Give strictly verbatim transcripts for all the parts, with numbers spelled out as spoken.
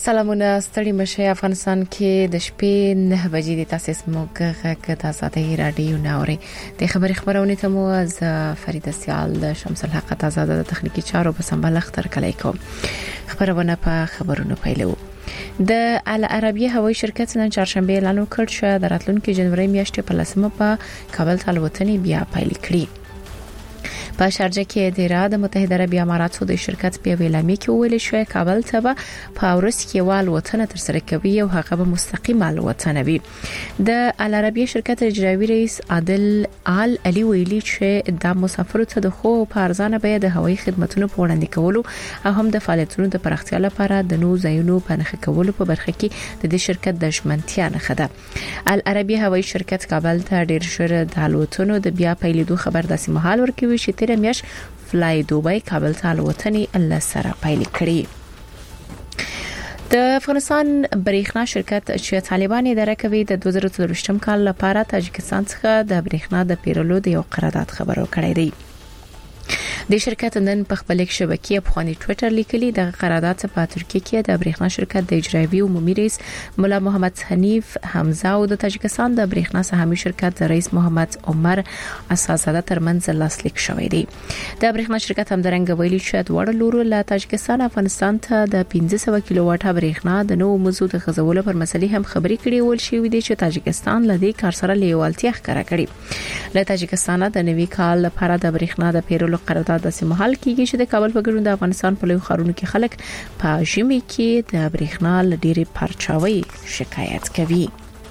سلامونه ستړي مشه افغانستان کې د شپې نه بجې د تاسیس موګه د آزادۍ رادیو ناوري د خبري خبرونه ته مو از فرید سیال د شمس الحق آزاد د تخنیکی چارو په سمبال اختر کلی کوم خبرونه په خبرونو پیلو د العربیه هوایي شرکت نن چهارشنبه اعلان وکړ چې د راتلونکي جنوري میاشتې په لسمه په کابل ته الوتنې بیا پیل کړي. په شارجه کې د ایالات متحده عربي اماراتو د شرکت په ویلامي کې ویل شوی کابل ته په اورس کې وال وطن تر سره کوي او هغه به مستقیم وطن وي. د العربیه شرکت اجرایي رئیس عادل آل علي ویلي چې د مسافرو ته د خو په ارزانه بیه د هوایي خدماتونو په وړاندې کولو او هم د فعالیتونو د پراختیا لپاره د نو ځایونو په نخښه کولو په برخه کې د دې شرکت د ژمنتیا نښه ده. العربیه هوایي شرکت کابل ته ډیر ژر د الوتنو د بیا پیلېدو خبر داسې مهال ورکوي چې تیر میاش فلای دوبای کابل ته الوتنې الله سره پیل کړي. د افغانستان برېښنا شرکت چې طالبان اداره کوي د دوه زره څلوېښتم کال لپاره تاجکستان څخه د برېښنا د پیرلو د یو قرارداد خبرو کړی دی. د شرکت نن په خپل شبکې په خواني ټوئیټر لیکلي د قرارداد په ترکیه کې د برېښنا شرکت د اجرایي عمومي رئیس مولا محمد حنیف حمزه او د تاجکستان د برېښنا سهامي شرکت د رئیس محمد عمر اساسزاده ترمنځ لاسلیک شوی دی. د برېښنا شرکت هم درنګ ویلي چې د وړ لورو له تاجکستان افغانستان ته د پنځه سوه کیلو واټه برېښنا د نو موضوع د غزولو پر مسلې هم خبري کړي ول شي وي چې تاجکستان له دې کار سره لیوالتیا ښکاره کړي. له تاجکستان د نوي کال لپاره د برېښنا د پیرلو قرارداد د سیمهال کېږي چې د کابل په ګډون د افغانستان په لوی ښارونو کې خلک په ژمي کې د برېښنا لډيري پرچاوي شکایت کوي.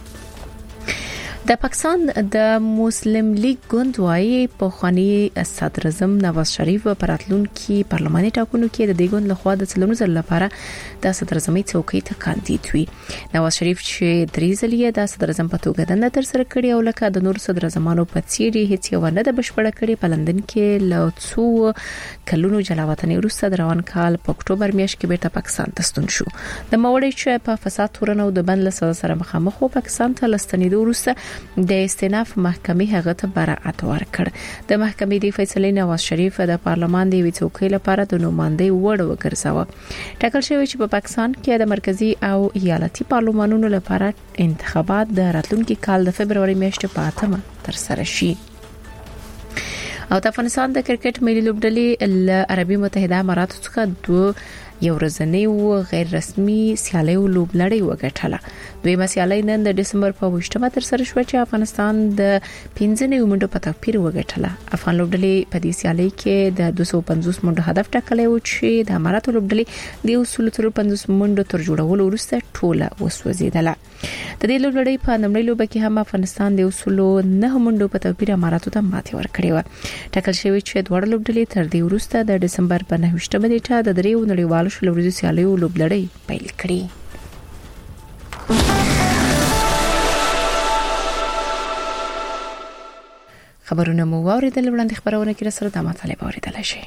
د پاکستان د مسلم لیگ ګوند وايي په خواني صدر اعظم نواز شریف په راتلونکي پارلماني ټاکنو کې د دې ګوند لخوا د څلورو ځل لپاره د صدر اعظمي څوکۍ ته کاندید وي. نواز شریف چې درې ځلې د صدر اعظم په توګه دنده تر سره کړې او لکه د نور صدر اعظمانو په څیر هیڅ یو نه د بشپړه کړې په لندن کې له څو کلونو جلاوطنۍ وروسته د روان کال په اکتوبر میاشت کې بیرته پاکستان ته ستون شو. د موري چې په فساد تورنو د بند له سره مخامخ وو پاکستان ته لستنیدو وروسته د استئناف محکمې هغه ته براءت ورکړ. د محکمې د فیصلې نواز شریف د پارلمان د ویڅوکۍ لپاره د نوماندۍ وړ وګرځاوه. ټاکل شوی چې په پاکستان کې د مرکزی او ایالتي پارلمانونو لپاره انتخابات د راتلونکي کال د فبرवरी میاشتې په اتمه تر سره شي. او د افغانستان د کرکټ ملي لوبډلې له عربي متحده اماراتو څخه دوه یو ورځنی او غیر رسمي سیالي لوبلړۍ وګټله. دوی مسیالي نن د دسمبر په وشتمه تر سره شو چې افغانستان د پنځه نیو منډو په توپیر وګټله. افغان لوبډلې په دې سیالي کې د دوه سوه پنځوس منډو هدف ټاکلی و چې د اماراتو لوبډلې د اصول تر پنځوس منډو تر جوړولو وروسته ټوله وسوځیدله. د دې لوبډلې په نومړي لوبه کې هم افغانستان د اصول نه منډو په توپیر اماراتو ته ماتې ورکړې و. ټاکل شوی چې دوه لوبډلې تر دې وروسته د دسمبر په نهمه نیټه د دریو نړیوالو شلوريزو سیالیو لوبلړۍ پیل کړي. خبرونه مو واوریدل وړاندې خبرونه کې سره د مطالبه اوریدل شي.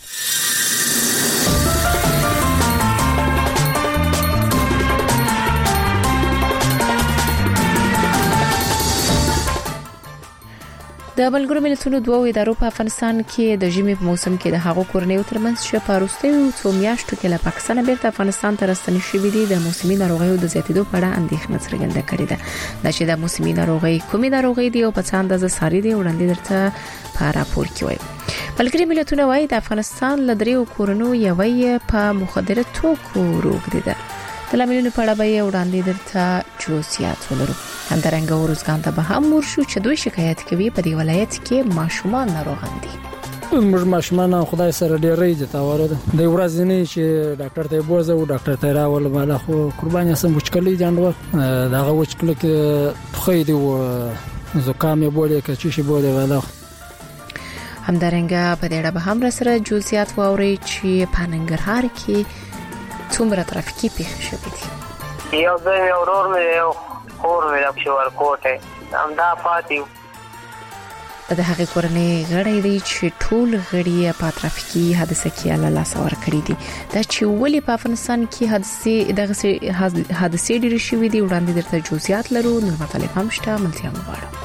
د ملګرو ملتونو دوه ادارو په افغانستان کې د ژمي په موسم کې د هغو کورنیو ترمنځ چې په وروستیو څو میاشتو کې له پاکستان بیرته افغانستان ته راستنې شوې دي د موسمي ناروغیو د زیاتېدو په اړه اندېښنه څرګنده کړې ده. دا چې د موسمي ناروغي کومې ناروغي دي او په څه اندازه ساري دي وړاندې درته په راپور کې وایي. ملګرو ملتونو وايي د افغانستان له دریو کورونو یوې په مخدره توکو روغدي ده. د لاملونو په اړه به وړاندې درته جزئیات ولرو. همدارنګه ورزګان ته به هم ورشو چې دوی شکایت کوي په دی ولایت کې ماشومان ناروغان دي. موږ ماشومان خدای سره ډېرې د تاوره ده. د ورځې نه چې ډاکټر ته بوزه او ډاکټر ته راول بالا خو قرباني سم وچکلې جانډو داغه وچکل کې خو دی و زکام یې بوله کې چې شي بوله والا. همدارنګه په دې اړه به هم سره جزئیات واوري چې په ننګرهار کې څومره ترافیکي پیښې شوې دي. یو ځای اورور مې خور مې د شوار کوټه هم دا پاتې د هغه کورنۍ غړي دي چې ټول غړي په ترافیکي حادثه کې له لاس ور کړی دي. دا چې ولې په افغانستان کې حادثه دغه حادثه ډېرې شوې دي وړاندې درته جزئیات لرو. نو مطالب هم شته ملتیا مبارک.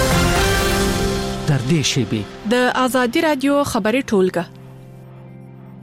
در دې شیبې د ازادي رادیو خبري ټولګه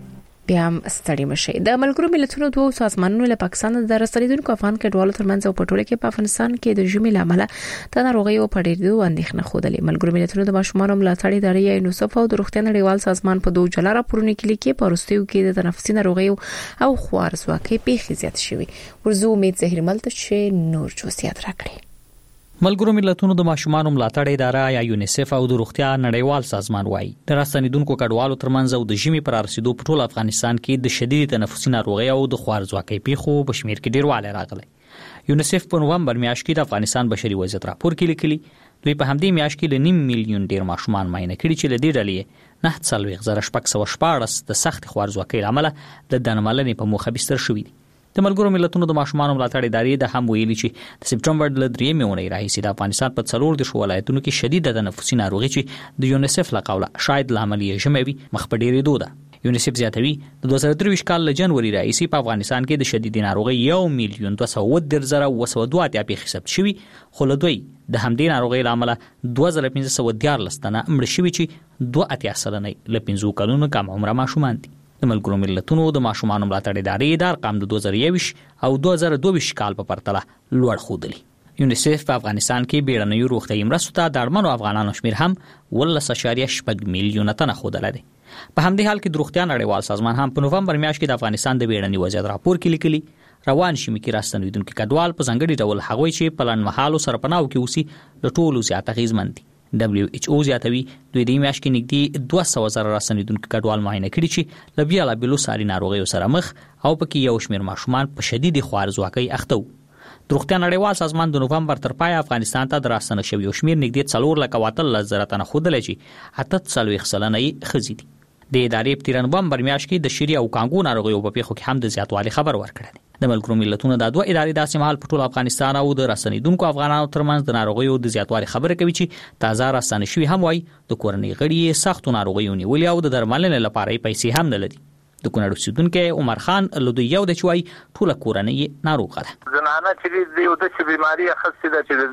بیا هم ستړي مشي. د ملګرو ملتونو دوه سازمانونو له پاکستان د رسیدونکو افغان کډوالو ترمنځ او پټوله کې په افغانستان کې د ژمي لامل د ناروغیو په ډېرېدو اندېښنه خوده. ملګرو ملتونو د ماشومانو ملاتړ ادارې یونیسف او د روغتیا نړیوال سازمان په دوه جلا راپورونو کې لیکي په وروستیو کې د تنفسي ناروغیو او خوارزواکۍ پیښې زیات شوي. ورزو امید زهرمل ته چې نور جزئیات راکړي. ملګرو ملتونو د ماشومانو ملاتړ اداره یا یونیسف او د روغتیا نړیوال سازمان وايي د راستنیدونکو کډوالو ترمنځ او د ژمي پر رسیدو په ټول افغانستان کې د شدید تنفسي ناروغیو او د خوارزواکۍ پیښو په شمیر کې ډیروالی راغلی. یونیسف په نومبر میاشت کې د افغانستان بشري وضعیت راپور کې لیکلي دوی په همدې میاشت کې ل نیم میلیون ډیر ماشومان معاینه کړي چې ل دې ډلې نه څلوېښت زره شپږ سوه شپاړس د سخت خوارزواکۍ لامل د درملنې په موخه بستر شوي دي. د ملګرو ملتونو د ماشومانو ملاتړ ادارې د هم ویلي چې د سپټمبر د درېیمې اونۍ راهیسې د افغانستان په څلور د ولایتونو کې شدید تنفسي ناروغي چې د یونیسف له قوله شاید لامل یې ژمی وي مخ په ډېرېدو ده. یونیسف زیاتوي د دوه زره درویشت کال له جنوري راهیسې په افغانستان کې د شدید ناروغي یو میلیون دوه سوه اووه دېرش زره اووه سوه دوه اتیا پیښې ثبت شوي، خو له دوی د همدې ناروغۍ له امله دوه زره پنځه سوه دیارلس تنه مړه شوي چې دوه اتیا سلنه له پنځو کلونو کم عمره ماشومان دي. د ملګرو ملتونو د ماشومانو ملاتړ ادارې د ارقام د دوه زره یوویشت او دوه زره دوه ویشت کال په پرتله لوړ ښودلي. یونیسف په افغانستان کې بیړنیو روغتیايي مرستو ته د اړمنو افغانانو شمېر هم اوولس اعشاریه شپږ میلیونه تنه ښودلی دی. په همدې حال کې د روغتیا نړیوال سازمان هم په نومبر میاشت کې د افغانستان د بیړني وضعیت راپور کې لیکلي روان ژمي کې راستنېدونکي کډوال په ځانګړي ډول هغوی چې په لنډمهالو سرپناهو کې اوسي له ټولو زیات اغېزمن دي. دبليو ایچ او زیاتوي دوی د میاشت کې نږدې دوه سوه زره راستنېدونکي کډوال معاینه کړي چې له بېلابېلو ساري ناروغیو سره مخ او پکې یو شمېر ماشومان په شدیدې خوارزواکۍ اخته وو. د روغتیا نړیوال سازمان د نومبر تر پایه افغانستان ته د راستنه شویو شمېر نږدې څلور لکه اتلس زره تنه ښودلی چې اته څلوېښت سلنه یې ښځې دي. د ادارې په تېره نومبر میاشت کې د شری او کانګو ناروغیو په پیښو کې هم د زیاتوالي خبر ورکړی دی. د ملګرو ملتونو د دوه ادارې داسې مهال په ټول افغانستان او د راستنېدونکو افغانانو ترمنځ د ناروغیو د زیاتوالي خبره کوي چې تازه راستنه شوي هم وایي د کورنۍ غړي یې سختو ناروغیو نیولي او د درملنې لپاره یې پیسې هم نه لري. د کونړ اوسېدونکی عمر خان له دوی یو دی چې وایي ټوله کورنۍ یې ناروغه ده. زنانه چې دی یو داسې بیماري اخیستې ده چې د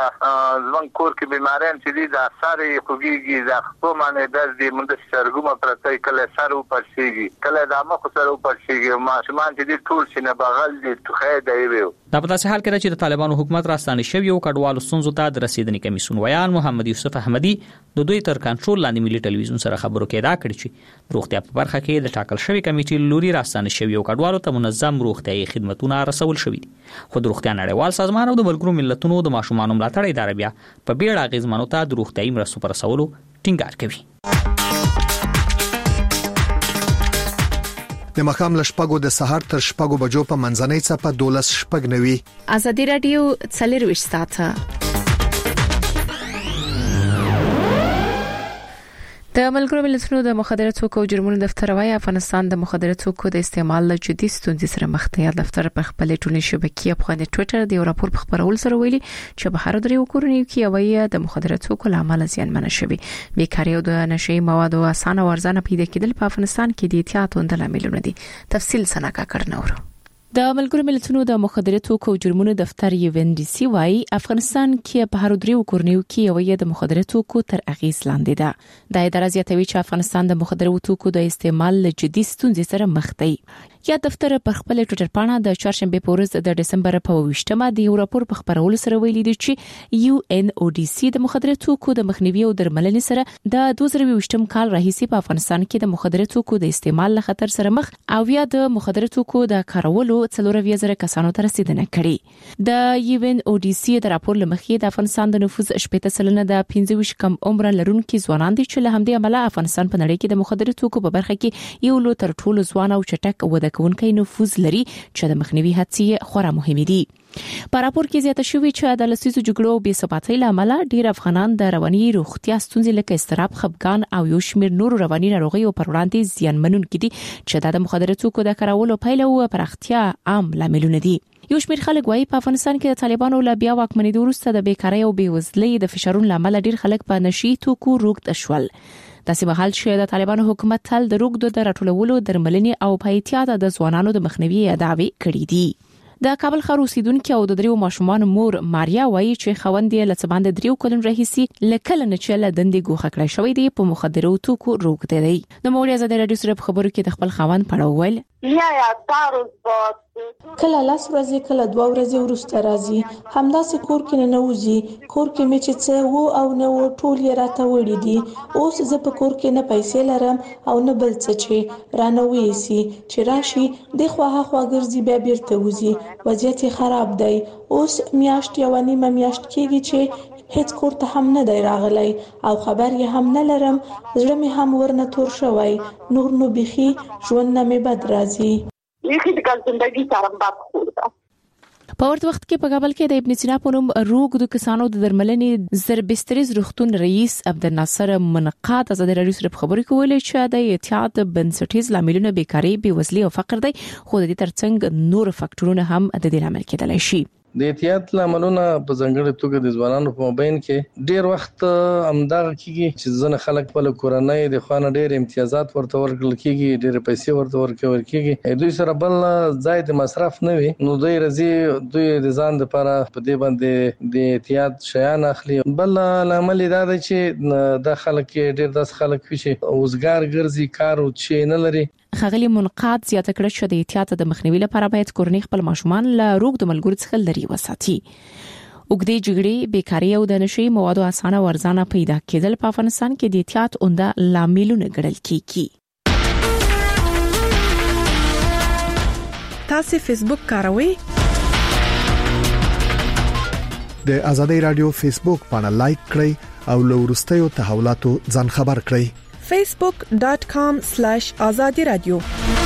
دې زموږ کور کې بیماریان چې دي د سر یې خوږېږي، د خپو باندې درد دی، مونږ سرګومه پرته کله سر وپړسېږي، کله د مخ سر وپړسېږي، ماشومان چې دي ټول سینه بغل دي ټوخی دی وي. دا په داسې حال کې ده چې د طالبانو حکومت راستانه شویو کډوالو ستونزو ته د رسېدنې کمیسیون ویان محمد یوسف احمدي د دوی تر کنټرول لاندې ملي ټلویزیون سره خبرو کې ادعا کړې چې روغتیا په برخه کې د ټاکل شوی کمیټې لوري راستانه شویو کډوالو ته منظم روغتیايي خدمتونه رسول شوي دي. خو د روغتیا نړیوال سازمان او د ملګرو ملتونو د ماشومانو ملاتړ اداره بیا په بیړه اغېزمنو ته د روغتیايي مرستو پر رسولو ټینګار کوي. د مخام له شپږو د سهار تر شپږو بجو په منځنۍ څپه دولس شپږ نوي. ازادي رادیو څلرویشت ساعته د ملګرو ملتونو د مخدره توکو او جرمونو دفتر وايي افغانستان د مخدره توکو د استعمال له جدي ستونزې سره مخ دی. دفتر په خپل ټولنیزې شبکې په خپل ټوئیټر د یو راپور په خبرولو سره ویلي چې په هر درې کورنیو کې یوه د مخدره توکو لامل زیانمن شوي. بیکاري او د نشي موادو اسانه ورزانه پیدا کېدل په افغانستان کې د احتیاط وند لاملونه دي. تفصیل سناکا کړنور د ملګرو ملتونو د مخدره توکو او جرمونو دفتر یو ان ډي سي وايي افغانستان کې په هر درې کورنیو کې یوه د مخدره توکو تر اغیز لاندې ده. د اداره زیاتوي چې افغانستان د مخدره توکو د استعمال له جدي ستونزې سره مخ دی. یا دفتر پر خپل ټوئیټر پاڼه د چهارشنبه په ورځ د دسمبر په اوویشتمه د یو راپور په خبرولو سره ویلي دی چې یو ان او ډي سي د مخدره توکو د مخنیوي او درملنې سره د دوه زره یوویشتم کال راهیسې په افغانستان کې د مخدره توکو د استعمال له خطر سره مخ او یا د مخدره توکو د کارولو څلور اویا زره کسانو ته رسیدنه کړې. د یو ان او ډي سي د راپور لمخې د افغانستان د نفوس شپږ سلنه د پنځه ویشت کم عمر لرونکو ځوانان دي چې له همدې عمله افغانستان په نړۍ کې د مخدره توکو په برخه کې یو لو تر ټولو ځوان او چټک وده کوونکی نفوس لري چې د مخنیوي هڅې خورا مهمې دي. په راپور کې زیاته شوې چې د لسیزو جګړو او بې ثباتۍ له امله ډېر افغانان د رواني روغتیا ستونزې لکه اضطراب، خپګان او یو شمېر نور رواني ناروغیو پر وړاندې زیانمنونکي دي چې د مخدره توکو د کارولو پایله او پراختیا عام لاملونه دي. یو شمېر خلک وايي په افغانستان کې د طالبانو له بیا واکمنېدو وروسته د بیکارۍ او بېوزلۍ د فشارونو له امله ډېر خلک په نشي توکو روږد شول. داسې مهال چې د طالبانو حکومت تل د روږدو د راټولولو، درملنې او په احتیاط د ځوانانو د مخنیوي ادعاوې کړې دي. د کابل ښار اوسیدونکو او د دریو ماشومان مور ماریا وایي چې خوند یې لڅ باندې دریو کلن رهیسي لکه نه چې له دندې ګوښه کړی شوی دی په مخدرو توکو روغ دی. د موریا زده رادیو سره په خبرو کې د خپل خوند پړاوول یا یا تاسو کله لاس ورځي کله دوه ورځې ورسته راځي همداسې کور کې نه نوځي کور کې مې چې څه وو او نه وو ټول یې راته وړي دي اوس زه په کور کې نه پیسې لرم او نه بل څه چې رانه وېسي چې راشي د خواها خوا ګرځي بیا بیرته وځي وضعیت خراب دی اوس میاشت یو نیمه میاشت کېږي چې هیڅ کور ته هم نه دی راغلی او خبر یې هم نه لرم زړه مې هم ورنه تور شوی نور نو بيخي ژوند نه مې بد راځي یخي د ګل زندگی سره باب خورده. په ورته وخت کې په کابل کې د ابن سینا په نوم روغ د کسانو د درملنې زربستریز روغتون رئیس عبدالناصر منقاد ازادي رادیو سره خبرې کولې چې د احتیاط بنسټیز لاملونه بیکاری بیوزلي او فقر دی خو د دې ترڅنګ نور فاکټورونه هم د دې لامل کېدلی شي. د احتیاط لاملونه په ځانګړي توګه د ځوانانو په مابین کې ډیر وخت امداغه کیږي چې ځنه خلک په کورنۍ د خوانه ډیر امتیازات ورته ورکړل کیږي ډیر پیسې ورته ورکول کیږي دوی سره بل ځای د مصرف نه وي نو دوی رځي دوی د ځان لپاره په دې باندې د احتیاط شیان اخلي بل لامل دا دی چې د خلک ډیر داس خلک چې اوسګار ګرځي کار او چې نه لري. خغلی منقاد زیاته کړ چې د احتیاط د مخنیوي لپاره باید کورنۍ خپل ماشومان له روغ د ملګرو څخه لري وساتي. وګړي جګړې بیکاری او د نشي موادو اسانه ورزانه پیدا کېدل په افغانستان کې د احتیاط اونده لاملونه ګڼل کیږي. تاسو فیسبوک کاروئ؟ د ازادي رادیو فیسبوک باندې لایک کړئ او له ورستیو تحولاتو ځان خبر کړئ. facebook dot com slash azadi radio.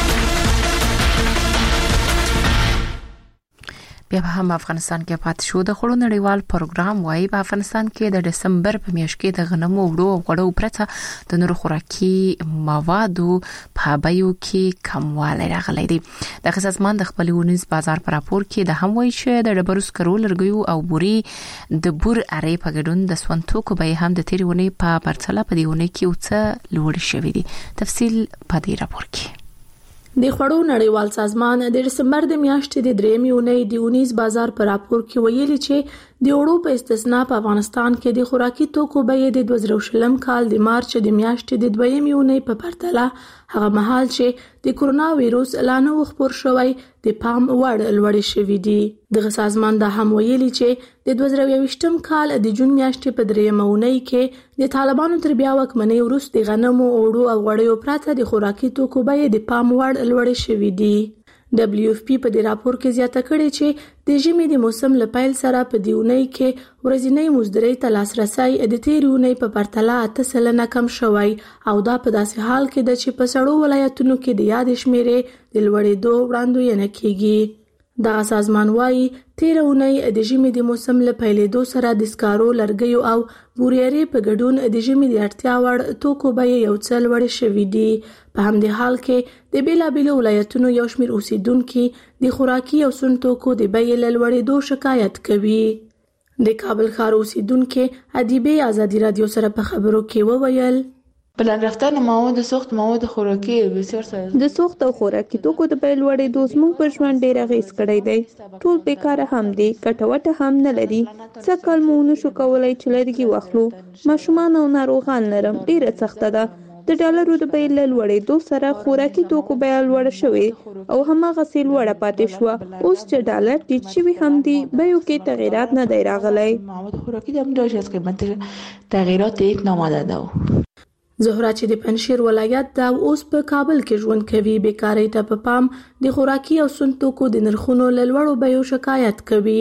بیا هم افغانستان کې پات شو د خړو نړیوال پروګرام وايي په افغانستان کې د دسمبر په میاشت کې د غنمو وړو او غوړو پرته د نورو خوراکي موادو په بیو کې کموالی راغلی دی. د خصاصمان د خپل ونیز بازار پر راپور کې د هم وایي چې د ډبرو سکرو لرګیو او بوري د بور اړې په ګډون د سونتو کو به هم د تیرونی په پرتله په دیونه کې اوڅ لوړ شوی دی. تفصیل په دې راپور کې. د خړو نړیوال سازمان د دسمبر د میاشتې د درېمې اونۍ د ونیز بازار پر راپور کې ویلي چې د وړو په استثناء په افغانستان کې د خوراکي توکو بیې د دوه زره شلم کال د مارچ د میاشتې د دویمې اونۍ په پرتله هغه مهال چې د کورونا وایروس اعلان وخبر شوی د پام وړ لوړ شوی دی. د سازمان د هم ویلي چې د دوه زره یوویشتم کال د جون میاشتې په درېمه اونۍ کې د طالبانو تر بیا واکمنۍ وروسته د غنمو اوړو او غوړیو پرته د خوراکي توکو بیې د پام وړ لوړ شوی دی. دبليو اف پی په دې راپور کې زیاته کړې چې د ژمي د موسم له پیل سره په دیونۍ کې ورځنی مزدوري ته لاسرسي د تیرونی په پرتله اته سلنه کم شوی او دا په داسې حال کې د چې په سړو ولایتونو کې د یاد شمیرې د لوړېدو وړاندوینه کیږي. دا سازمان وايي تیرونی د ژمي د موسم له پیلېدو سره د سکارو لرګیو او بوريري په ګډون د ژمي د اړتیا وړ توکو بیې یو څه لوړ شوي دي. په همدې حال کې د بیلابیلو ولایتونو یو شمېر اوسیدونکو د خوراکي او سون توکو د بیې له لوړېدو شکایت کوي. د کابل ښار اوسیدونکو ادیبه ازادي رادیو سره په خبرو کې وویل بلند رفتن مواد سوخت مواد خوراکي بسیار سره د سوخت او خوراکي توکو د بیل وړې دوه زموږ پر ژوند ډیر غیس کړی دی. ټول بیکاره هم دي کټوټه هم نه لري څه کال مو نشو کولای چې لرګي واخلو ماشومان او ناروغان لرم ډیره سخته ده. د ډالرو د بیل وړې دوه سره خوراکي توکو بیل وړ شوی او همغه سیل وړه پاتې شو. اوس چې ډالر ټیټ شوی هم دي بیو کې تغیرات نه دی راغلی. مواد خوراکي د امداش از قیمت تغییرات یک ناماده ده. زهرا چې د پنځشیر ولایت دا اوس په کابل کې ژوند کوي بیکاری ته په پام د خوراکي او سون توکو د نرخونو لوړو بیو شکایت کوي.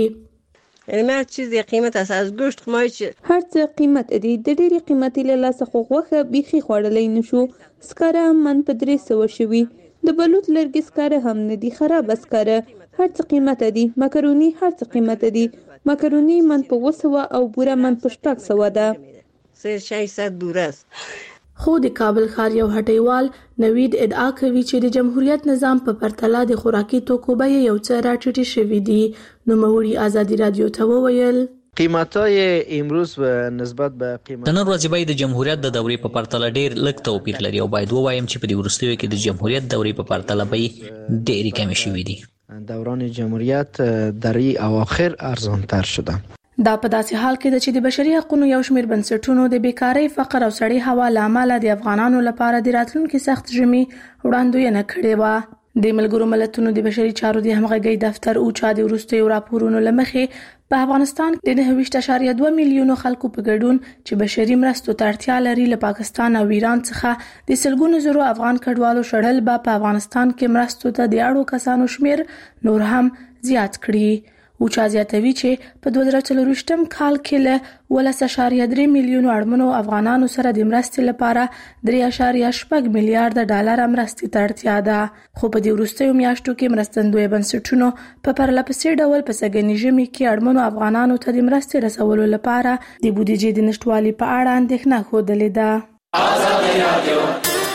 یعنی هر چیز قیمت است از گوشت خمایچ هر څه قیمت دی د ډېری قیمتي له لاسه خوغه بيخي خوړلې نشو. سکاره من په درې سو شوي د بلوط لرګي سکاره هم نه دي خراب سکاره هر څه قیمت دی. مکرونی هر څه قیمت دی. مکرونی من په وسو او بوره من په شپږ سو ده. سه ششصد بوره است. خو د کابل ښار یو هټیوال نوید ادعا کوي چې د جمهوریت نظام په پرتله د خوراکي توکو بیې یو څه راټیټې شوې دي. نو موري ازادي رادیو ته وویل قیمتای امروز و نسبت به قیمت د نن ورځې بیې د جمهوریت د دورې په پرتله ډېر لږ توپیر لري او باید ووایم چې په دې وروستیو کې د جمهوریت دورې په پرتله بیې ډېرې کمې شوې دي. دوران جمهوریت در این اواخر ارزانتر شده. دا په داسې حال کې ده چې د بشري حقوقو یو شمېر بنسټونو د بیکاری، فقر او سړې هوا لامل د افغانانو لپاره د راتلونکي سخت ژمي وړاندوینه کړې و. د ملګرو ملتونو د بشري چارو د همغږي دفتر اوچا د وروستیو راپورونو لمخې په افغانستان کې د نهه اشاریه دوه میلیونو خلکو په ګډون چې بشري مرستو ته اړتیا لري له پاکستان او ایران څخه د سلګونو زرو افغان کډوالو شړل به په افغانستان کې مرستو ته د اړو کسانو شمیر نور هم زیات کړي. اوچا زیاتوي چې په دوه زره څلرویشتم کال کې له ولس اشاریه درې میلیونو اړمنو افغانانو سره د مرستې لپاره درې اشاریه شپږ میلیارډ ډالر مرستې ته اړتیا ده. خو په دې وروستیو میاشتو کې مرستندوی بنسټونو په پرلپسې ډول په سږني ژمي کې اړمنو افغانانو ته د مرستې رسولو لپاره د بودیجې د نشټوالي په اړه اندېښنه ښودلې ده. آزادي رادیو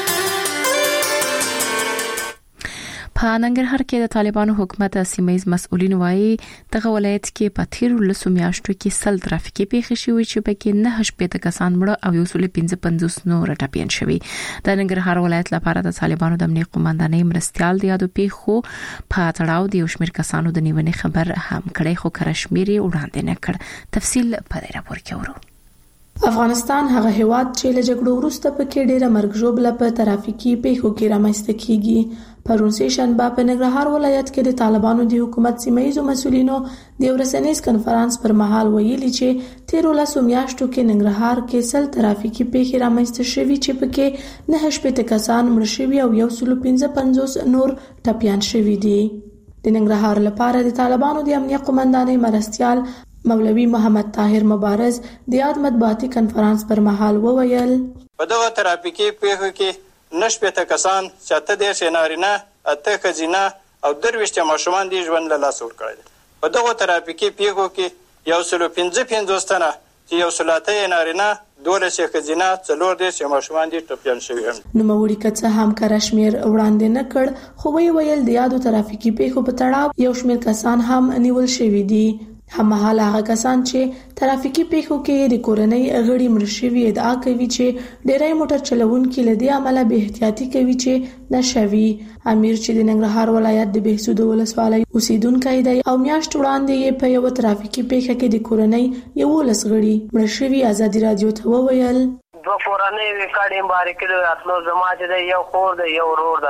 په ننګرهار کې د طالبانو حکومت سیمایي مسؤلین وایي دغه ولایت کې په تیر لسو میاشتو کې سل ترافیکي پیښې شوې چې پکې نه شپږ کسان مړه او یو سل پنځه پنځوس نور ټپيان شوي. د ننګرهار ولایت لپاره د طالبانو د امنیت قومندانۍ مرستيال د یادو پیښو په تړاو د یو شمېر کسانو د نیونې خبر هم کړي خو کرشمیري وړاندې نه کړ. تفصیل په دې راپور کې ورو. افغانستان هغه هیواد چې له جګړو وروسته پکې ډېره مرګ ژوبله په ترافیکي پیښو کې رامنځته کیږي. پرون سه شنبه په ننګرهار ولایت کې د طالبانو د حکومت سیمایي مسؤلینو د ورسنیز کنفرانس پر مهال ویلي چې تیر لسو میاشتو کې ننګرهار کې سل ترافیکي پیښې رامنځته شوي چې پکې نه شپږ کسان مړ شوي او یو سل پنځه پنځوس نور ټپيان شوي دي. د ننګرهار لپاره د طالبانو د امنیت قومندانۍ مرستيال مولوي محمد طاهر مبارز د یاد مطبوعاتي کنفرانس پر مهال وویل په دغه ترافیکي پیښو کې نشپېته کسان چاته د شینارینه اته خزینه او درويشت ماشومان دي ژوند له لاس ورکړل. په دغه ترافیکي پیښو کې یو سل پنځه پنځوس تنه چې یو سلاته نارینه دولس خزینه څلور دي ماشومان دي ټپيان شوي هم. نو موري کڅه هم کرشمیر وړاندې نه کړ خو وی ویل د یادو ترافیکي پیښو په تړاو یو شمېر کسان هم نیول شوي دي. همحال هغه کسان چې ترافیکي پیښو کې د کورنۍ غړي مړ شوي ادعا کوي چې ډېری موټر چلوونکي له دې عمله به احتیاطي کوي چې نشوي. امیر چې د ننګرهار ولایت د بهسود ولسوالۍ اوسیدونکی دی او میاشت وړاندې یې په یو ترافیکي پیښه کې د کورنۍ یولس غړي مړ شوي ازادي رادیو ته وویل دوه کورنۍ وکړې مبارک له اتلو زما چې د یو خور د یو ورور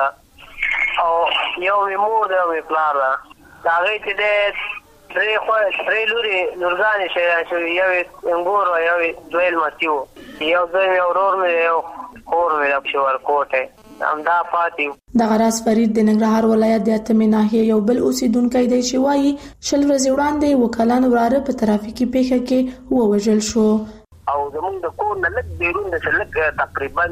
ده او یو مور ده او پلار ده دا غي چې د درې خو درې لوري نورګان شي یو انګور او یو دویل ماتیو یو دوی اورور مې یو خور مې د شوار کوټه امدا پاتې د غراس فرید د ننګرهار ولایت د اتمې ناحیه یو بل اوسیدونکی دی چې وایي شل ورځې وړاندې وکالان وراره په ترافیکي پیښه کې ووژل شو او زموږ د کور نه لږ بیرون د لږ تقریبا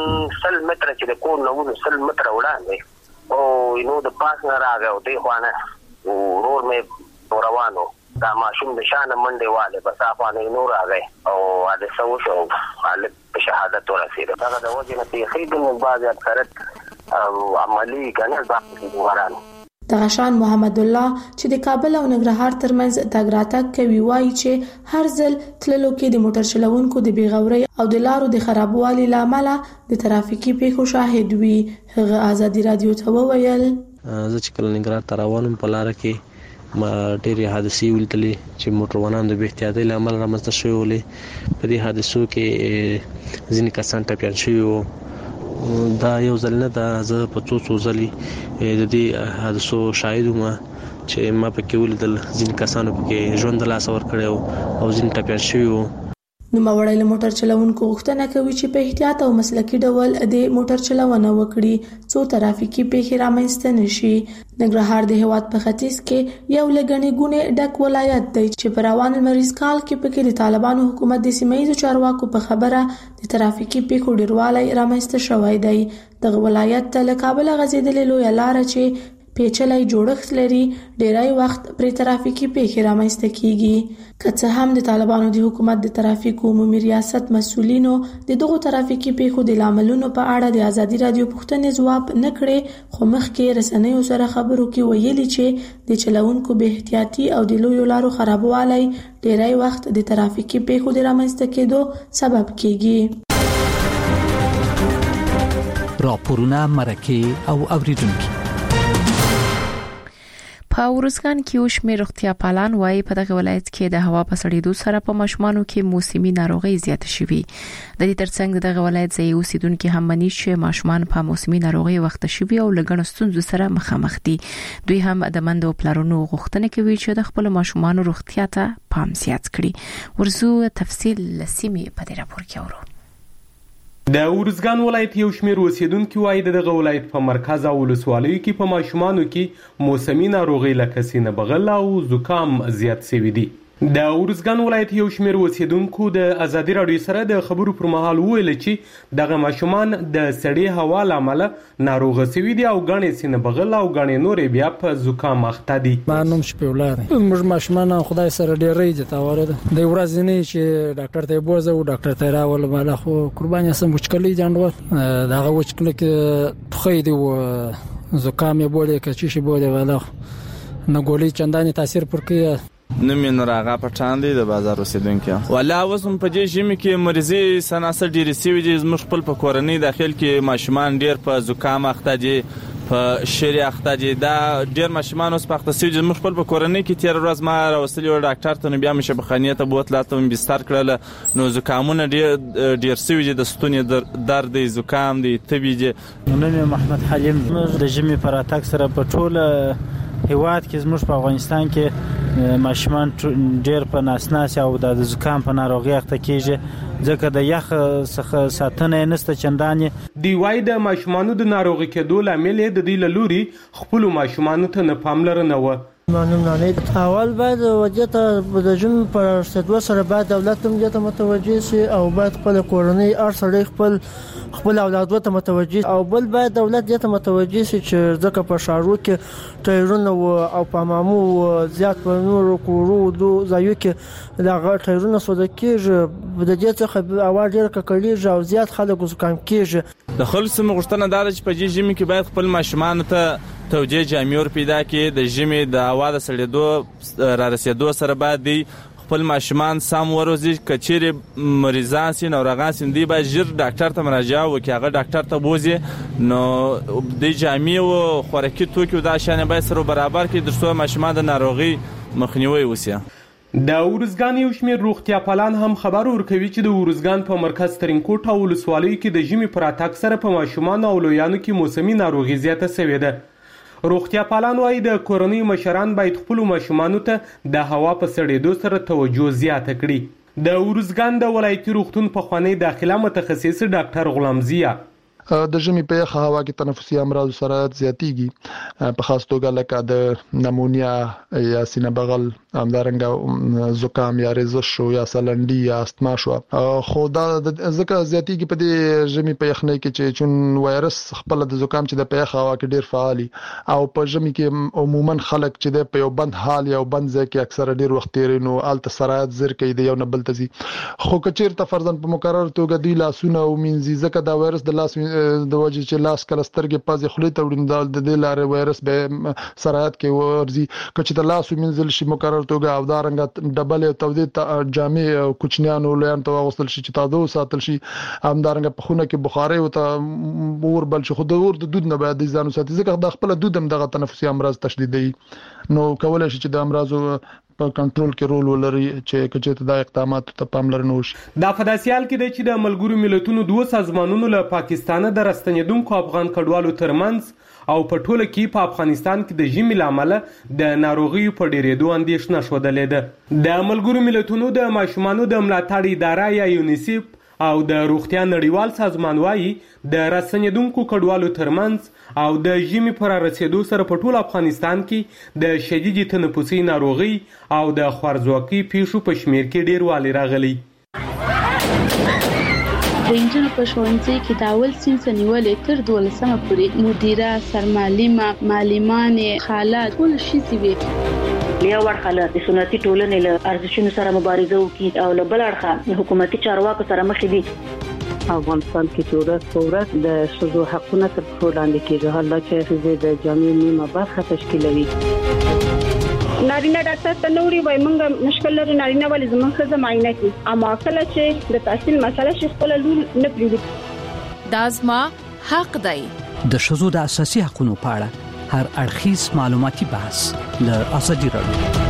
سل متره چې د کور نه ونه سل متره وړاندې او نو د پاس نه راغی او دی خوانه ورور مې روانو دا ماشوم د شان منډه والے بس افغاني نور راغی او د سو شو حالت په شهادت ورسېده. دا د وجه نه تخید من بعض اکثرت عملی کنه باندې ورانو. دغشان محمد الله چې د کابل او ننګرهار ترمنځ تګ راتګ کوي وایي چې هر ځل تللو کې د موټر چلوونکو د بیغوري او د لارو د خرابوالي لامل د ترافیکي پیښو شاهد وي. هغه ازادي رادیو ته وویل زه چې کله ننګرهار ته روانم په لار کې ما ډېرې حادثې ولیدلې چې موټروانان د بې احتیاطۍ له امله رامنځته شوې ولې. په دې حادثو کې ځینې کسان ټپیان شوي وو. دا یو ځل نه ده زه په څو څو ځلې د دې حادثو شاهد وم چې ما پکې ولیدل ځینې کسانو پکې ژوند د لاسه ورکړی او ځینې ټپیان شوي وو. نوموړی له موټر چلوونکو غوښتنه کوي چې په احتیاط او مسلکي ډول د موټر چلونه وکړي څو ترافیکي پیښې رامنځته نشي. ننګرهار د هیواد په ختیځ کې یو لګنې ګونې ډک ولایت دی چې په روان لمریز کال کې پکې د طالبانو حکومت د سیمایي چارواکو په خبره د ترافیکي پیښو ډیروالی رامنځته شوی دی. دغه ولایت ته له کابل غځېدلې لویه لاره چې پیچلای جوړښت لري ډیری وخت پر ترافیکي پیښې رامنځته کیږي. که څه هم د طالبانو د حکومت د ترافیکو عمومي ریاست مسؤلینو د دغو ترافیکي پیښو د لاملونو په اړه د ازادي رادیو پوښتنې ځواب نه کړي خو مخکې رسنیو سره خبرو کې ویلي چې د چلوونکو بې احتیاطي او د لویو لارو خرابوالی ډیری وخت د ترافیکي پیښو د رامنځته کېدو سبب کیږي. راپورونه مرکه او اوریدونکو په ورزګان کې یو شمېر روغتیا پالان وايي په دغه ولایت کې د هوا په سړېدو سره په ماشومانو کې موسمي ناروغي زیاته شوې. د دې ترڅنګ دغه ولایت ځای اوسیدونکو هم مني چې ماشومان په موسمي ناروغي وخت شوي او لګڼ ستونزو سره مخامخ دي. دوی هم د مندو پلارونو غوښتنه کوي چې د خپل ماشومانو روغتیا ته پام زیات کړي. ورزو تفصیل لسیمه په دې راپور کې اورو. د ورزګان ولایت یو شمېر اوسیدونکو وايي دغه ولایت په مرکز او ولسوالیو کې په ماشومانو کې موسمي ناروغي لکه سینه بغل او زکام زیات شوي دي. د ورزګان ولایت یو شمېر اوسیدونکو د ازادي راډیو سره د خبرو پر مهال وویل چې دغه ماشومان د سړې هوا لامل ناروغ شوي دي او غاڼې سینه بغل او غاڼې نورې بیا په زکام اخته دي. ما نوم شپولار موږ ماشومان خدای سره ډېر ریځ ته ورده د ورځ نه چې ډاکټر ته بوزه او ډاکټر ته راول مالا خو قرباني سم وچکلې جانډو دغه وچکلې کې تخې دی و زکام یې بوله کې چې بوله والا نه ګولې چنداني تاثیر پر کې نوم یې نوراغه پټان دی د بازار اوسیدونکو. ولا اوس هم په دې ژمي کې مریضي سناسه ډېرې سوي دي. زموږ خپل په کورنۍ داخل کې ماشومان ډېر په زکام اخته دي، په شری اخته دي. دا ډېر ماشومان اوس په اخته سوي دي. زموږ خپل په کورنۍ کې تیر ورځ ما راوستلی و ډاکټر ته، نو بیا مې شفاخانې ته بوتله ته مې بستر کړله. نو زکامونه ډېر ډېر سوي دي، د ستوني درد دی، زکام دی، تبې دي. نوم محمد حلیم. د ژمي په راتګ سره په ټوله هیواد کې زموږ په افغانستان کې ماشومان ډېر په ناسناس او د زکام په ناروغي اخته کیږي، ځکه د یخ څخه ساتنه نشته چنداني. دی وايي د ماشومانو د ناروغي کېدو لامل د دې لوري خپل ماشومانو ته نه پاملرنه و. ممنون نه اول باید وجهته د جن پر رسیدو سره باید دولت هم دې ته متوجه شي او باید خپل کورنۍ ار سره خپل خپل اولاد ته متوجه او بل باید دولت دې ته متوجه شي چې ځکه په شارو کې ټایرونه او په مامو زیات په نور کورو دو ځایو کې دا غټ ټایرونه سودا کېږي، د دې څخه اواز ډېر ککړېږي او زیات خلک زکام کېږي. د خلکو مغشتنه دا چې په دې ژمي کې باید خپل ماشومان ته توجیه جامع پیدا کړي. د ژمي د هوا د سړېدو را رسیدو سره باید دی خپل ماشومان سم وروزي. کچېرې مریضان سي ناروغان سي دی باید ژر ډاکټر ته مراجعه وکړي، هغه ډاکټر ته بوزي. نو د جامع او خوراکي توکو د شان باید سره برابر کړي ترڅو ماشومان د ناروغي مخنیوي وشي. د ورزګان یو شمېر روغتیا پالان هم خبر ورکوي چې د ورزګان په مرکز ترینکوټ او ولسوالیو کې د ژمي پر راتګ سره په ماشومان او لویانو کې موسمي ناروغي زیاته شوې ده. روغتیا پالان وايي د کورنۍ مشران باید خپل ماشومانو ته د هوا په سړېدو سره توجه زیاته کړي. د ورزګان د ولایتي روغتون په خوانی داخله متخصص ډاکټر غلام ضیا د ژمي په یخ هوا کې تنفسي امراض سره زیاتېږي، په خاص توګه لکه د نمونیا یا سینه بغل، همدارنګه زکام یا رزش شو یا سلنډي یا استما شو. خو دا ځکه زیاتېږي په دې ژمي په یخنۍ کې چې چون وایرس خپل د زکام چې د په یخ هوا کې ډیر فعالي او په ژمي کې عموما خلک چې د په یو بند حال یا بند ځای کې اکثره ډیر وخت تیري نو الته سرایت زر کوي د یو نه بل تزي. خو کچیر ته فرضاً په مقرر توګه دی لاسونه او مینځي، ځکه دا وایرس د لاس د وجه چې لاس کله سترګې پازې خولې ته وړاندې د دې لارې وایرس به سرایت کې ورزي. کچې د لاس ومنځل شي مقرر توګه او دا رنګ ډبل تودې جامې او کوچنیانو لویان ته واغوستل شي چې تاسو ساتل شي. هم دا رنګ په خونه کې بخاري او ته اور بل شي، خو د اور د دود نه باید ځانو ساتي، ځکه د خپل دود هم دغه تنفسي امراض تشدیدي نو کولای شي چې د امراضو په کنټرول کې رول ولري چې کچې د اقداماتو ته پاملرنه وشي. دا فداسیال کې چې د ملګرو ملتونو دوه سازمانونو له پاکستان د راستنیدونکو افغان کډوالو ترمنځ او په ټوله کې په افغانستان کې د ژمي لامل د ناروغي په ډېرېدو اندېښنه شودلې ده. د ملګرو ملتونو د ماشومانو د ملاتړ اداره یا یونیسف او د روغتیا نړیوال سازمان وايي د راستنیدونکو کډوالو ترمنځ او د ژمي پر رسیدو سره په ټول افغانستان کې د شدید تنفسي ناروغي او د خوارځواکۍ پیښو په شمیر کې ډیر والی راغلی. د انجن په ښوونځي کې د اول صنف نیولې تر دولسمه پورې مدیره، سرمعلمه، معلمانې، خاله ټول شي وي. له یو اړخه د سنتي ټولنې له ارزښتونو سره مبارزه وکړي او له بل اړخه حکومتي چارواکو سره مخ دي. افغانستان کې چې ورځ په ورځ د ښځو حقونه تر پښو لاندې کېږي، حالا چې ښځې د جامعې نیمه برخه تشکیلوي. نارینه ډاکټر ته نوري وای مونږ مشکل لري، نارینه ولې زموږ ښځه معاینه کوي، اما کله چې د تحصیل مسله شي خپل لور نه پریږدي. دا زما حق دی. د ښځو د اساسي حقوقو په اړه هر اړخیز معلوماتي بحث له ازادي راډیو.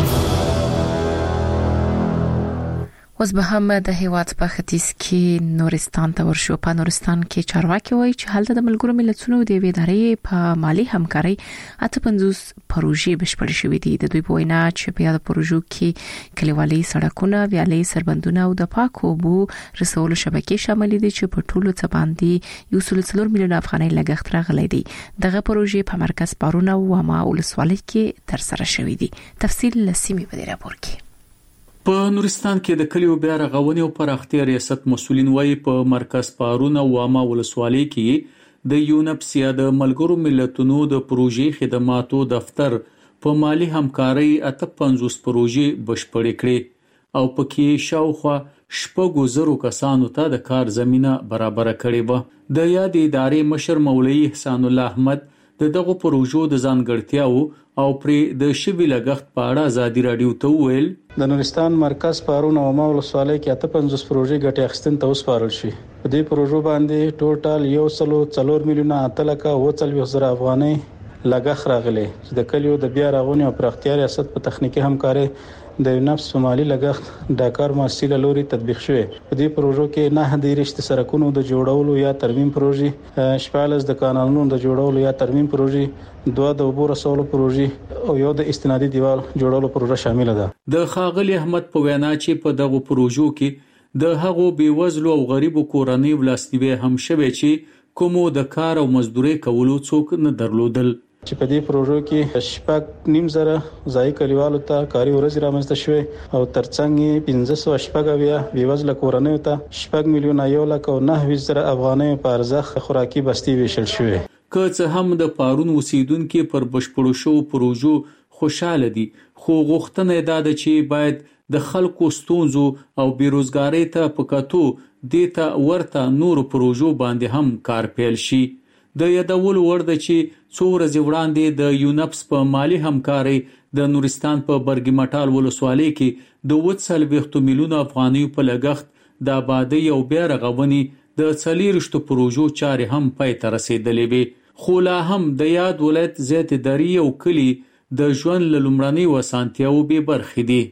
اوس به هم د هیواد په ختیځ کې نورستان ته ورشو. په نورستان کې چارواکي وایي چې هلته د ملګرو ملتونو د ادارې په مالی همکاري اته پنځوس پروژې بشپړ شوې دي. د دوی په وینا چې په یاد پروژو کې کلیوالي سړکونه، ویالې، سربندونه او د پاکو اوبو رسولو شبکې شامل دي چې په ټولو څه باندې یو سل څلور میلیون افغانۍ لګښت راغلی دی. دغه پروژې په مرکز پارون او واما ولسوالۍ کې تر سره شوې دي. تفصیل لسیمه په دې راپور کې. په نورستان کې د کلیو بیا رغونې او پراختیا ریاست مسولین وایي په مرکز پارون او واما ولسوالۍ کې د یونپس یا د ملګرو ملتونو د پروژې خدماتو دفتر په مالی همکاري اته پنځوس پروژې بشپړې کړې او پکې شاوخوا شپږ زره کسانو ته د کار زمينه برابر کړې و. د یاد ادارې مشر مولوي احسان الله احمد د دغه پروژو د ځانګړتیاو او پرې د شوی لګښت په اړه ازادي رادیو ته ویل. د نورستان مرکز پارون او واما ولسوالۍ کې اته پنځوس پروژې ګټه اخیستن ته وسپارل شي. په دې پروژو باندې ټوټال یو سل څلور میلیون اته لک او څلوېښت زره افغانۍ لګښت راغلي چې د کلیو د بیا رغونې او پراختیا ریاست په تخنیکی همکاري د یونپس په مالی لګښت د کار مؤسسې لوري تطبیق شوی. په دې پروژو کې نه د رشته سرکونو د جوړولو یا ترمیم پروژې، شپږ د کانالونو د جوړولو یا ترمیم پروژې، دوه د اوبو رسولو پروژې او یو د استنادي دیوال جوړولو پروژه شامل ده. د خاغلی احمد په وینا چې په دغه پروژو کې د هغو بیوزلو او غریبو کورنۍ ولاسنیوي هم شوی چې کومو د کار او مزدوري کولو څوک نه درلودل. چې په دې پروژو کې شپږ نیم زره ځای کلیوالو ته کاري ورځې رامنځته شوې او ترڅنګ پنځه سوه شپږ اویا بیوزله کورنۍ ته شپږ میلیون یو لک او نهه زره افغانۍ په ارزښت خوراکي بستي ویشل شوې. که څه هم د پارون اوسیدونکو پر بشپړو شو پروژو خوشاله دي، خو غوښتنه ده چې باید د خلکو ستونزو او بیروزګاری ته پکاتو دیتا ورته نور پروژو باندې هم کار پیل شي. د یادول ورده چې څو ورځې وړاندې د یونپس په مالی همکاري د نورستان په برګمټال ولسوالۍ کې د اووه څلوېښت میلیون افغانۍ په لګښت د آبادی او بیا رغونې د څلېرویشت پروژو چارې هم پای ته رسیدلې وي. خو لا هم د یاد ولایت زیاتې درې او کلی د ژوند له لومړنۍ وسانتیاو بې برخې دي.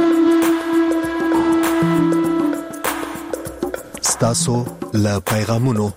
ستاسو له پیغامونو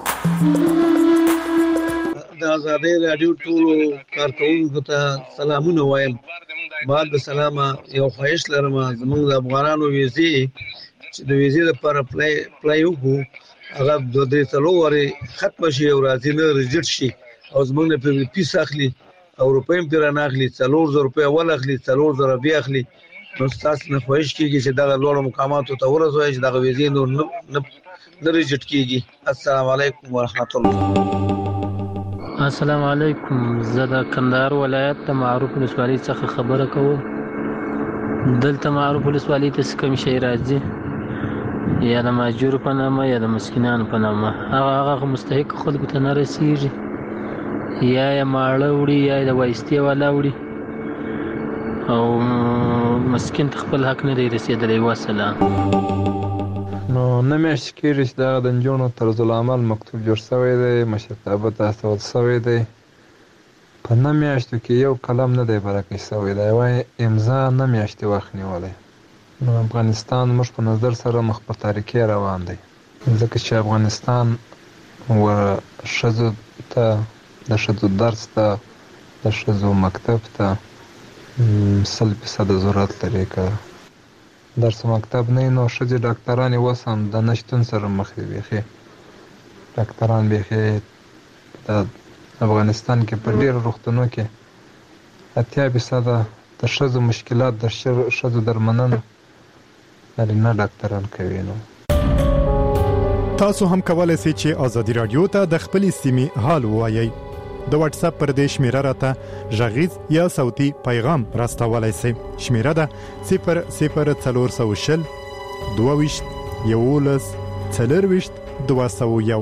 د ازادي رادیو ټولو کارکونکو ته سلامونه وایم. بعد د سلامه یو خواهش لرم زموږ د افغانانو ویزې چې د ویزې لپاره پلای پلای وکړو هغه د دې څلورې ختم شي او راځي نه ریجکټ شي او زموږ نه په پیس اخلي او روپیم پر نه اخلي څلور زره روپیا ول اخلي څلور زره بیا اخلي. نو تاسو نه خواهش کیږي چې دا لوړ مقاماتو ته ورسوي چې دا ویزې نور نه نه ریجکټ کیږي. السلام علیکم ورحمت الله. السلام علیکم. زه د کندهار ولایت د معروف ولسوالۍ څخه خبره کوم. دلته معروف ولسوالۍ ته کوم شي راځي یا د ماجور په نامه یا د مسکینانو په نامه هغه هغه مستحق خلکو ته نه رسیږي یا یې ماړه وړي یا د وایستې والا وړي او مسکین ته خپل حق نه دی رسیدلی. وسلام. نو نه میاشت کېږي چې دغه د نجونو طرز العمل مکتوب جوړ شوی دی، مشرتابه ته استول شوی دی. په نه میاشتو کې یو قلم نه دی برکه شوی دی، وایي امضا نه میاشتې وخت نیولی. نو افغانستان موږ په نظر سره مخ په تاریکۍ روان دی، ځکه چې افغانستان و ښځو ته د ښځو درس ته د ښځو مکتب ته سل فیصده ضرورت لري. که درس مکتب نه نو ښځې ډاکټرانې اوس هم د نشتون سره مخ دي. بیخي ډاکټران بیخي د افغانستان کې په ډېرو روغتونو کې اتیا فیصده د ښځو مشکلات د ښځو درملنه نارینه ډاکټران کوي. نو تاسو هم کولای شئ چې ازادي رادیو ته د خپلې سیمې حال ووایئ. د واتس اپ پر دې شمیره راته غږیز یا صوتي پیغام راستولای شئ. شمیره ده صفر صفر څلور سوه شل دوه ویشت یولس څلرویشت دوه سوه یو.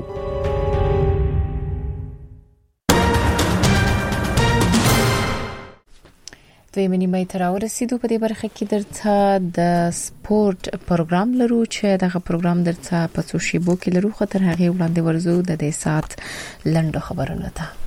دویمه نیمه ته راورسېدو. په دې برخه کې درته د سپورت پروګرام لرو چې دغه پروګرام درته په څو شیبو کې لرو. خو تر هغې وړاندې ورځو د دې ساعت لنډو خبرونه ته.